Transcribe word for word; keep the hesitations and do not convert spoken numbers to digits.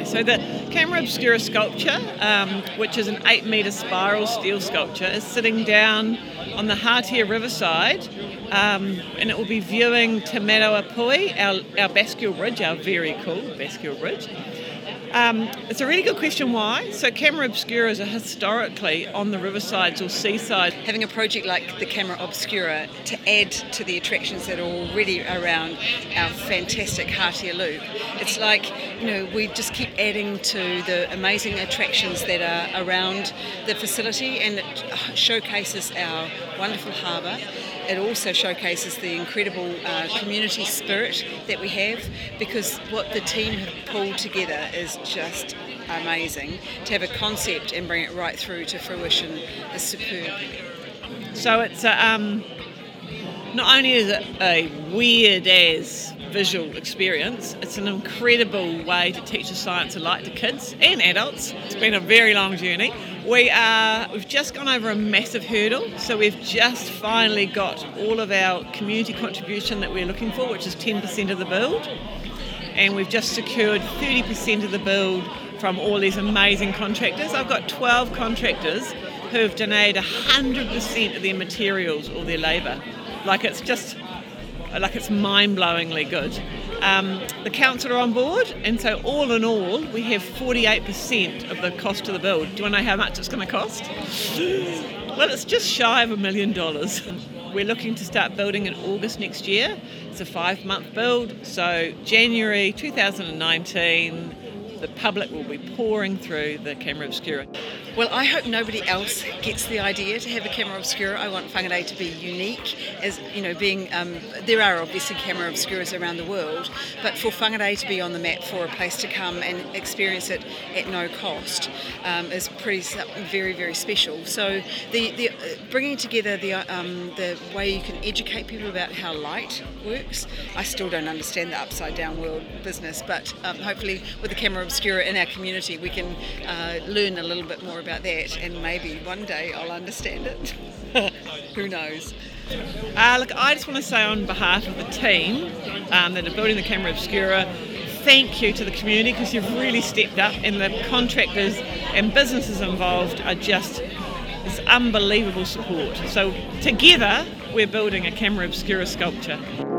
Hi. So the Camera Obscura sculpture, um, which is an eight metre spiral steel sculpture, is sitting down on the Hatia riverside, um, and it will be viewing Te Meroa-Pui, our, our Bascule Ridge, our very cool Bascule Ridge. Um, it's a really good question why. So Camera Obscura is a historically on the riversides or seaside. Having a project like the Camera Obscura to add to the attractions that are already around our fantastic Hatia Loop, it's like, you know, we just keep adding to the amazing attractions that are around the facility, and it showcases our wonderful harbour. It also showcases the incredible uh, community spirit that we have, because what the team have pulled together is just amazing. To have a concept and bring it right through to fruition is superb. So it's a, um, not only is it a weird as visual experience, it's an incredible way to teach the science of light to kids and adults. It's been a very long journey. We are, we've just gone over a massive hurdle, so we've just finally got all of our community contribution that we're looking for, which is ten percent of the build, and we've just secured thirty percent of the build from all these amazing contractors. I've got twelve contractors who have donated one hundred percent of their materials or their labour. Like it's just, like it's mind-blowingly good. Um, the council are on board, and so all in all, we have forty-eight percent of the cost of the build. Do you want to know how much it's going to cost? Well, it's just shy of a million dollars. We're looking to start building in August next year. It's a five-month build, so January two thousand nineteen, the public will be pouring through the Camera Obscura. Well, I hope nobody else gets the idea to have a Camera Obscura. I want Whangarei to be unique, as you know, being um, there are obviously Camera Obscuras around the world, but for Whangarei to be on the map for a place to come and experience it at no cost um, is pretty very very special. So the, the uh, bringing together the um, the way you can educate people about how light works. I still don't understand the upside down world business, but um, hopefully with the Camera Obscura in our community, we can uh, learn a little bit more about that, and maybe one day I'll understand it. Who knows? Uh, look, I just want to say on behalf of the team um, that are building the Camera Obscura, thank you to the community, because you've really stepped up, and the contractors and businesses involved are just this unbelievable support. So together we're building a Camera Obscura sculpture.